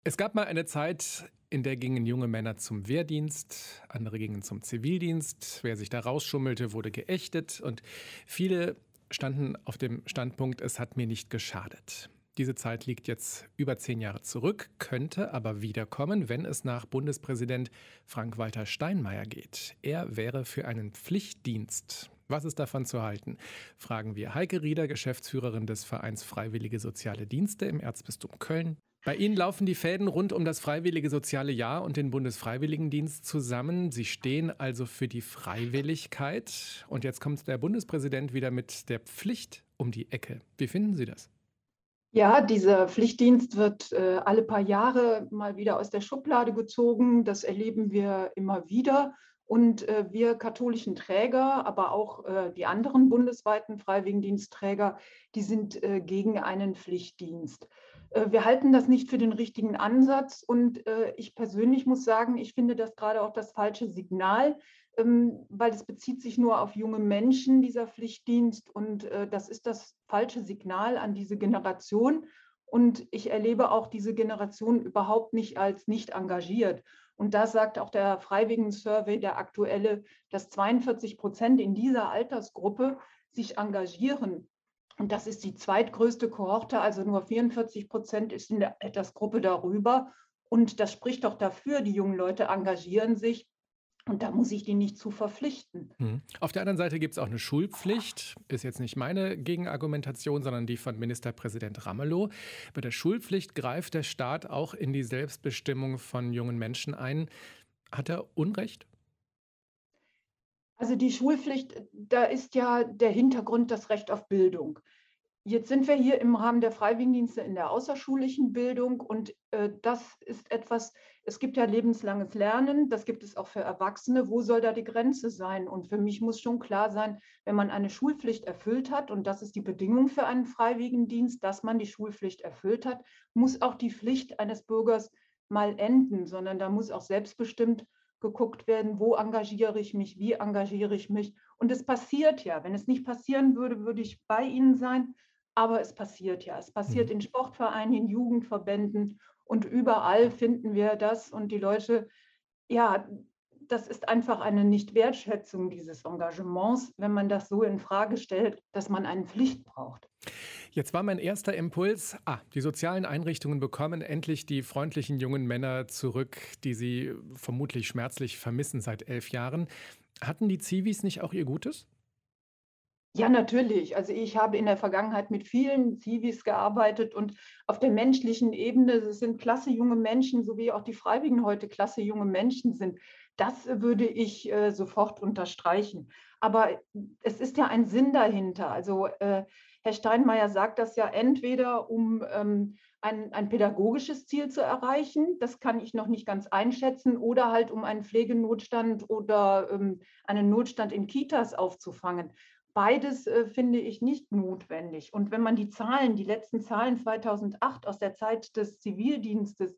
Es gab mal eine Zeit, in der gingen junge Männer zum Wehrdienst, andere gingen zum Zivildienst. Wer sich da rausschummelte, wurde geächtet und viele standen auf dem Standpunkt, es hat mir nicht geschadet. Diese Zeit liegt jetzt über 10 Jahre zurück, könnte aber wiederkommen, wenn es nach Bundespräsident Frank-Walter Steinmeier geht. Er wäre für einen Pflichtdienst. Was ist davon zu halten? Fragen wir Heike Rieder, Geschäftsführerin des Vereins Freiwillige Soziale Dienste im Erzbistum Köln. Bei Ihnen laufen die Fäden rund um das Freiwillige Soziale Jahr und den Bundesfreiwilligendienst zusammen. Sie stehen also für die Freiwilligkeit. Und jetzt kommt der Bundespräsident wieder mit der Pflicht um die Ecke. Wie finden Sie das? Ja, dieser Pflichtdienst wird alle paar Jahre mal wieder aus der Schublade gezogen. Das erleben wir immer wieder. Und wir katholischen Träger, aber auch die anderen bundesweiten Freiwilligendienstträger, die sind gegen einen Pflichtdienst. Wir halten das nicht für den richtigen Ansatz. Und ich persönlich muss sagen, ich finde das gerade auch das falsche Signal, weil es bezieht sich nur auf junge Menschen, dieser Pflichtdienst. Und das ist das falsche Signal an diese Generation. Und ich erlebe auch diese Generation überhaupt nicht als nicht engagiert. Und da sagt auch der Freiwilligen-Survey, der aktuelle, dass 42% in dieser Altersgruppe sich engagieren. Und das ist die zweitgrößte Kohorte, also nur 44% ist in der Altersgruppe darüber. Und das spricht doch dafür, die jungen Leute engagieren sich. Und da muss ich die nicht zu verpflichten. Mhm. Auf der anderen Seite gibt es auch eine Schulpflicht. Ist jetzt nicht meine Gegenargumentation, sondern die von Ministerpräsident Ramelow. Bei der Schulpflicht greift der Staat auch in die Selbstbestimmung von jungen Menschen ein. Hat er Unrecht? Also die Schulpflicht, da ist ja der Hintergrund das Recht auf Bildung. Jetzt sind wir hier im Rahmen der Freiwilligendienste in der außerschulischen Bildung und das ist etwas, es gibt ja lebenslanges Lernen, das gibt es auch für Erwachsene. Wo soll da die Grenze sein? Und für mich muss schon klar sein, wenn man eine Schulpflicht erfüllt hat, und das ist die Bedingung für einen Freiwilligendienst, dass man die Schulpflicht erfüllt hat, muss auch die Pflicht eines Bürgers mal enden, sondern da muss auch selbstbestimmt geguckt werden, wo engagiere ich mich, wie engagiere ich mich. Und es passiert ja. Wenn es nicht passieren würde, würde ich bei Ihnen sein. Aber es passiert ja. Es passiert Mhm. in Sportvereinen, in Jugendverbänden und überall finden wir das. Und die Leute, ja, das ist einfach eine Nichtwertschätzung dieses Engagements, wenn man das so in Frage stellt, dass man eine Pflicht braucht. Jetzt war mein erster Impuls, die sozialen Einrichtungen bekommen endlich die freundlichen jungen Männer zurück, die sie vermutlich schmerzlich vermissen seit 11 Jahren. Hatten die Zivis nicht auch ihr Gutes? Ja, natürlich. Also ich habe in der Vergangenheit mit vielen Zivis gearbeitet und auf der menschlichen Ebene, es sind klasse junge Menschen, so wie auch die Freiwilligen heute klasse junge Menschen sind. Das würde ich sofort unterstreichen. Aber es ist ja ein Sinn dahinter. Also Herr Steinmeier sagt das ja entweder, um ein pädagogisches Ziel zu erreichen, das kann ich noch nicht ganz einschätzen, oder halt um einen Pflegenotstand oder einen Notstand in Kitas aufzufangen. Beides finde ich nicht notwendig. Und wenn man die Zahlen, die letzten Zahlen 2008 aus der Zeit des Zivildienstes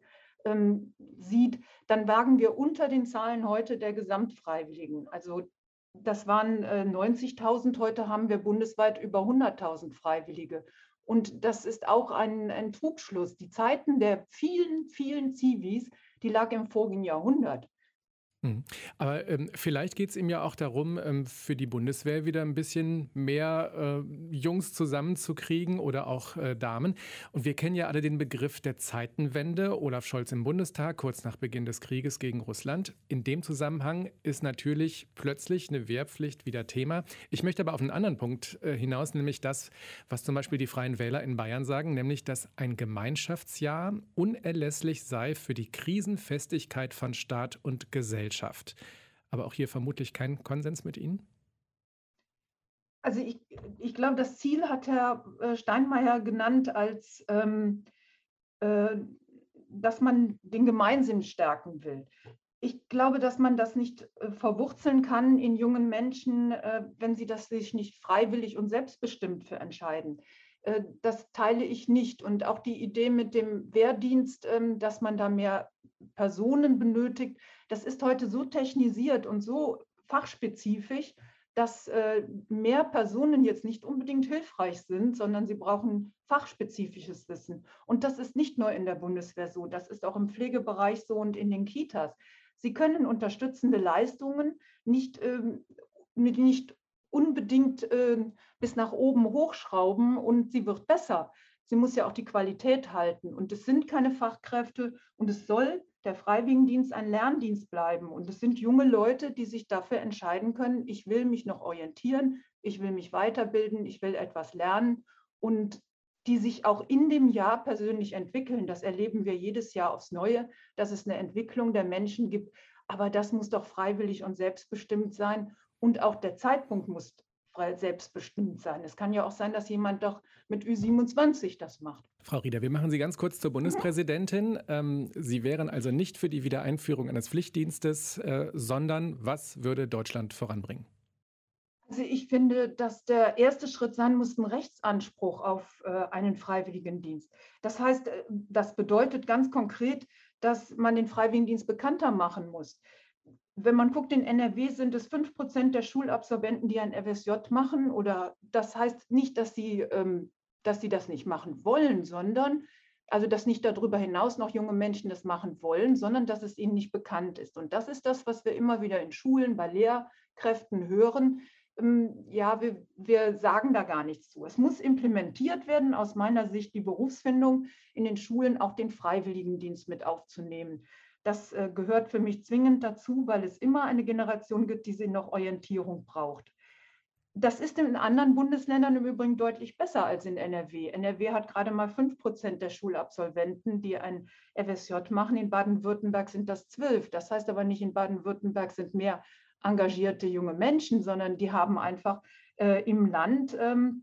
sieht, dann lagen wir unter den Zahlen heute der Gesamtfreiwilligen. Also das waren 90.000, heute haben wir bundesweit über 100.000 Freiwillige. Und das ist auch ein Trugschluss. Die Zeiten der vielen, vielen Zivis, die lag im vorigen Jahrhundert. Mhm. Aber vielleicht geht es ihm ja auch darum, für die Bundeswehr wieder ein bisschen mehr Jungs zusammenzukriegen oder auch Damen. Und wir kennen ja alle den Begriff der Zeitenwende. Olaf Scholz im Bundestag, kurz nach Beginn des Krieges gegen Russland. In dem Zusammenhang ist natürlich plötzlich eine Wehrpflicht wieder Thema. Ich möchte aber auf einen anderen Punkt hinaus, nämlich das, was zum Beispiel die Freien Wähler in Bayern sagen, nämlich, dass ein Gemeinschaftsjahr unerlässlich sei für die Krisenfestigkeit von Staat und Gesellschaft. Aber auch hier vermutlich kein Konsens mit Ihnen? Also ich glaube, das Ziel hat Herr Steinmeier genannt als äh, dass man den Gemeinsinn stärken will. Ich glaube, dass man das nicht verwurzeln kann in jungen Menschen, wenn sie das sich nicht freiwillig und selbstbestimmt für entscheiden. Das teile ich nicht. Und auch die Idee mit dem Wehrdienst, dass man da mehr Personen benötigt, das ist heute so technisiert und so fachspezifisch, dass mehr Personen jetzt nicht unbedingt hilfreich sind, sondern sie brauchen fachspezifisches Wissen. Und das ist nicht nur in der Bundeswehr so, das ist auch im Pflegebereich so und in den Kitas. Sie können unterstützende Leistungen nicht unbedingt bis nach oben hochschrauben und sie wird besser. Sie muss ja auch die Qualität halten. Und es sind keine Fachkräfte und es soll der Freiwilligendienst ein Lerndienst bleiben. Und es sind junge Leute, die sich dafür entscheiden können, ich will mich noch orientieren, ich will mich weiterbilden, ich will etwas lernen und die sich auch in dem Jahr persönlich entwickeln. Das erleben wir jedes Jahr aufs Neue, dass es eine Entwicklung der Menschen gibt. Aber das muss doch freiwillig und selbstbestimmt sein. Und auch der Zeitpunkt muss selbstbestimmt sein. Es kann ja auch sein, dass jemand doch mit Ü27 das macht. Frau Rieder, wir machen Sie ganz kurz zur Bundespräsidentin. Sie wären also nicht für die Wiedereinführung eines Pflichtdienstes, sondern was würde Deutschland voranbringen? Also ich finde, dass der erste Schritt sein muss, ein Rechtsanspruch auf einen Freiwilligendienst. Das heißt, das bedeutet ganz konkret, dass man den Freiwilligendienst bekannter machen muss. Wenn man guckt, in NRW sind es 5% der Schulabsolventen, die ein FSJ machen. Oder das heißt nicht, dass sie das nicht machen wollen, sondern also dass nicht darüber hinaus noch junge Menschen das machen wollen, sondern dass es ihnen nicht bekannt ist. Und das ist das, was wir immer wieder in Schulen, bei Lehrkräften hören. Ja, wir sagen da gar nichts zu. Es muss implementiert werden, aus meiner Sicht, die Berufsfindung in den Schulen, auch den Freiwilligendienst mit aufzunehmen. Das gehört für mich zwingend dazu, weil es immer eine Generation gibt, die sie noch Orientierung braucht. Das ist in anderen Bundesländern im Übrigen deutlich besser als in NRW. NRW hat gerade mal 5% der Schulabsolventen, die ein FSJ machen. In Baden-Württemberg sind das 12. Das heißt aber nicht, in Baden-Württemberg sind mehr engagierte junge Menschen, sondern die haben einfach im Land,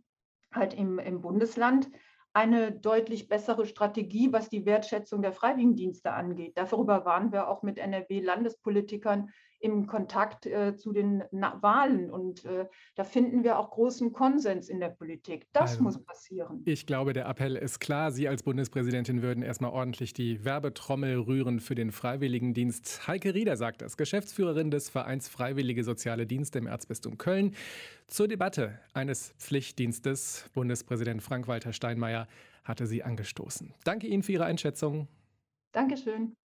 halt im Bundesland, eine deutlich bessere Strategie, was die Wertschätzung der Freiwilligendienste angeht. Darüber waren wir auch mit NRW-Landespolitikern im Kontakt zu den Wahlen. Und da finden wir auch großen Konsens in der Politik. Das Also, muss passieren. ich glaube, der Appell ist klar. Sie als Bundespräsidentin würden erstmal ordentlich die Werbetrommel rühren für den Freiwilligendienst. Heike Rieder sagt das, Geschäftsführerin des Vereins Freiwillige Soziale Dienste im Erzbistum Köln. Zur Debatte eines Pflichtdienstes. Bundespräsident Frank-Walter Steinmeier hatte sie angestoßen. Danke Ihnen für Ihre Einschätzung. Dankeschön.